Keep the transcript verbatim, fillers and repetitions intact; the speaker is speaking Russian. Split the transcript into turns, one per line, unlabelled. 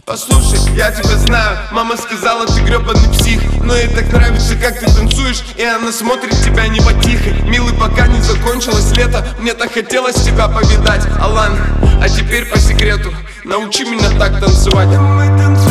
Послушай, я тебя знаю, мама сказала, ты гребаный псих. Но ей так нравится, как ты танцуешь, и она смотрит тебя не потихо. Милый, пока не закончилось лето, мне так хотелось тебя повидать. Алан, а теперь по секрету, научи меня так танцевать.